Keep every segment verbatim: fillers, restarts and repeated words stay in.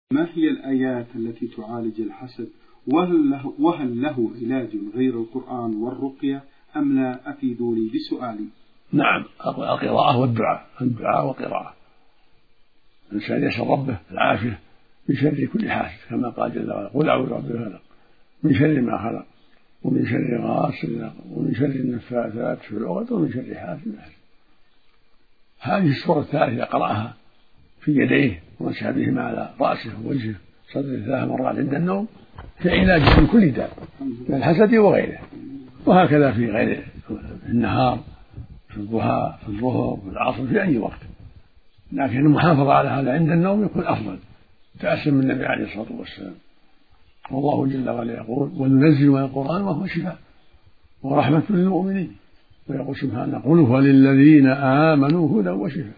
ما هي الآيات التي تعالج الحسد؟ وهل له, وهل له علاج غير القرآن والرقية أم لا؟ أفيدوني بسؤالي. نعم، القراءة والدعاء، الدعاء والقراءة. الإنسان يسأل ربه العافية من شر كل حاسد، كما قال جل وعلا: قل أعوذ برب الفلق من شر ما خلق ومن شر غاسق ومن شر النفاثات في العقد ومن شر حاسد. هذه السورة الثالثة يقرأها في يديه ومسح بهما على رأسه ووجهه صدره ثلاث مرات عند النوم في علاج من كل داء من الحسد وغيره، وهكذا في غير النهار، في الضحى، في الظهر، في العصر، في أي وقت. لكن المحافظة على هذا عند النوم يكون أفضل، تأسم من النبي عليه الصلاة والسلام. والله جل وعلا يقول: وننزل من القرآن وهو شفاء ورحمة للمؤمنين. ويقول سبحانه: قل هو للذين آمنوا هدى وشفاء.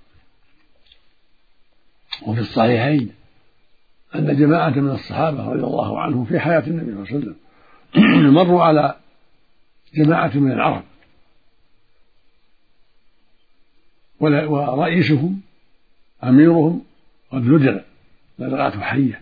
وفي الصحيحين أن جماعة من الصحابة رضي الله عنهم في حياة النبي صلى الله عليه وسلم مروا على جماعة من العرب، ورئيسهم أميرهم قد لدغ لدغته حية،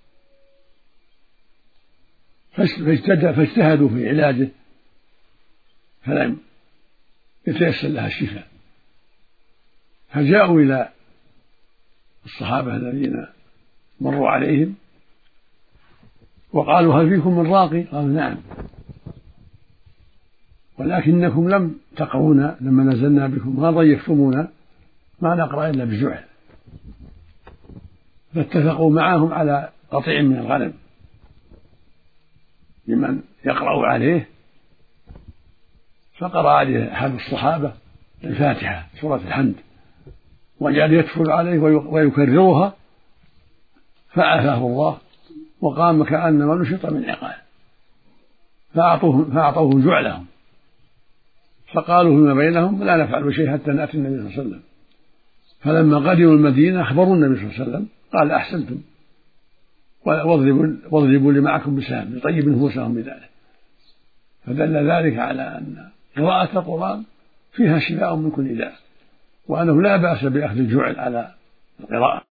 فاجتهدوا في علاجه فلم يتيسر لها الشفاء، فجاءوا إلى الصحابة الذين مروا عليهم وقالوا: هل فيكم من راقي؟ قالوا: نعم، ولكنكم لم تقرونا لما نزلنا بكم، ما ضيفتمونا، ما نقرأ إلا بالجعل. فاتفقوا معهم على قطيع من الغنم لمن يقرأ عليه، فقرأ عليه أحد الصحابة الفاتحة سورة الحمد وجعل يدخل عليه ويكررها، فعافاه الله وقام كأنما نشط من عقال، فأعطوه, فأعطوه جعلهم، فقالوا فيما بينهم: لا نفعل شيء حتى نأتي النبي صلى الله عليه وسلم. فلما قدموا المدينة أخبروا النبي صلى الله عليه وسلم، قال: أحسنتم، واضربوا, واضربوا لي معكم بسهم يطيب نفوسهم بذلك. فدل ذلك على أن قراءة القرآن فيها شفاء من كل داء، وأنه لا بأس بأخذ الجعل على القراءة.